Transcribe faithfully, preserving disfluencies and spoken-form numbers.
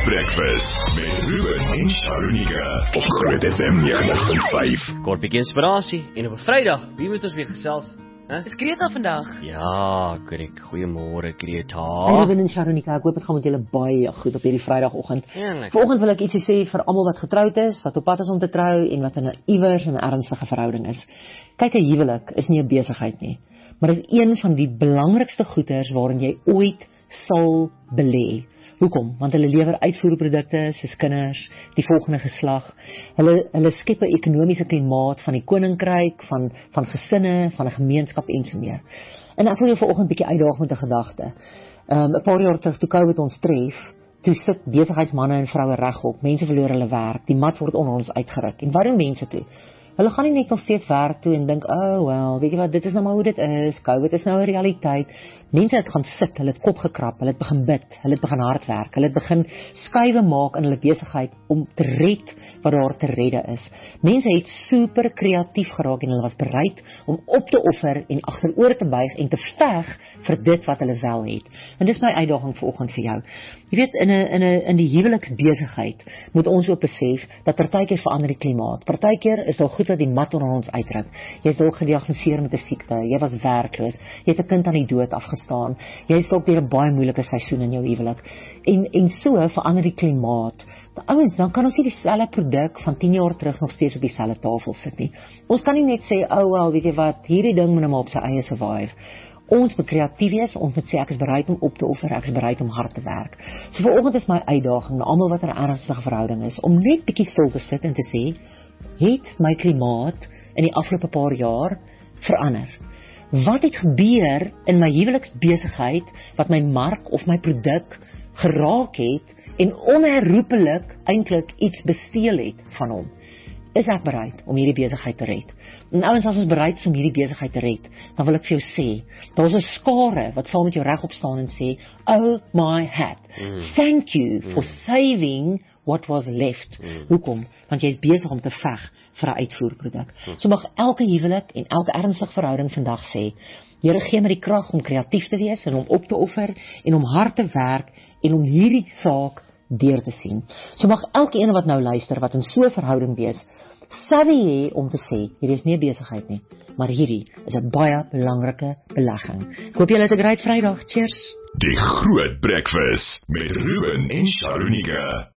Groot Breakfast met Ruben en Sharonika op Groot F M negentig punt vyf. Kort bietjie inspirasie en op 'n Vrydag, wie moet ons weer gesels? Huh? Is Greta vandag? Ja, korrek. Goeiemôre Greta. Ruben en Sharonika, ek hoop dit gaan met julle baie goed op hierdie Vrydagoggend. Heerlik. Vanoggend wil ek ietsie sê vir almal wat getroud is, wat op pad is om te trou en wat in 'n iewers 'n ernstige verhouding is. Kyk, 'n huwelik is nie 'n besigheid nie, maar is een van die belangrikste goederes waarin jy ooit sal belê. Hoekom? Want hulle lewer uitvoerprodukte soos kinders, die volgende geslag. Hulle hulle skep 'n ekonomiese klimaat van die koninkryk, van van gesinne, van 'n gemeenskap en so meer. En ek wil jou vanoggend 'n bietjie uitdaag met 'n gedagte. Um, 'n paar jaar terug toe COVID ons tref, toe sit besigheidsmanne en vroue regop. Mense verloor hulle werk. Die mat word onder ons uitgeruk. En wat doen mense toe? Hulle gaan nie net nog steeds werk toe en dink, oh well, weet jy wat, dit is nou maar hoe dit is, COVID is nou 'n realiteit. Mense het gaan sit, hulle het kop gekrap, hulle het begin bid, hulle het begin hard werk, hulle het begin skuwe maak in hulle besigheid om te red wat daar te redde is. Mense het super kreatief geraak en hulle was bereid om op te offer en agteroor te buig en te veg vir dit wat hulle wel het. En dis my uitdaging vanoggend vir jou. Jy weet, in 'n in 'n in die huweliksbesigheid moet ons ook besef dat partykeer verander die klimaat. Partykeer is daar goed wat die mat onder ons uitdruk. Jy's dalk gediagnoseer met 'n siekte, jy was werkloos, jy het 'n kind aan die dood afgestaan, jy is dalk deur 'n baie moeilike seisoen in jou huwelik. En en so verander die klimaat. Die ouens, dan kan ons nie dieselfde produk van tien jaar terug nog steeds op dieselfde tafel sit nie. Ons kan nie net sê, oh wel, weet jy wat, hierdie ding moet nou maar op sy eie survive. Ons moet kreatief wees, ons moet sê ek is bereid om op te offer, ek is bereid om hard te werk. So vanoggend is my uitdaging na almal wat in 'n ernstige verhouding is, om net bietjie stil te sit en te sê, het my klimaat in die afgelope paar jaar verander? Wat het gebeur in my huweliksbesigheid wat my mark of my produk geraak het en onherroepelik eintlik iets besteel het van hom? Is ek bereid om hierdie besigheid te red? En ouens, as ons bereid is om hierdie besigheid te red, dan wil ek vir jou sê, daar's 'n skare wat saam met jou regop staan en sê, oh my hat, Mm. thank you Mm. for saving what was left. Mm. Hoekom? Want jy is besig om te veg vir 'n uitvoerproduk. Mm. So mag elke huwelik en elke ernstige verhouding vandag sê, Here, gee my die krag om kreatief te wees en om op te offer en om hard te werk en om hierdie saak deur te sien. So mag elkeen wat nou luister, wat in so 'n verhouding wees, savvy hê om te sê, hierdie is nie 'n besigheid nie, maar hierdie is 'n baie belangrike belegging. Ek hoop julle het 'n great Vrydag. Cheers. Die Groot Breakfast met Ruben en Sharonika.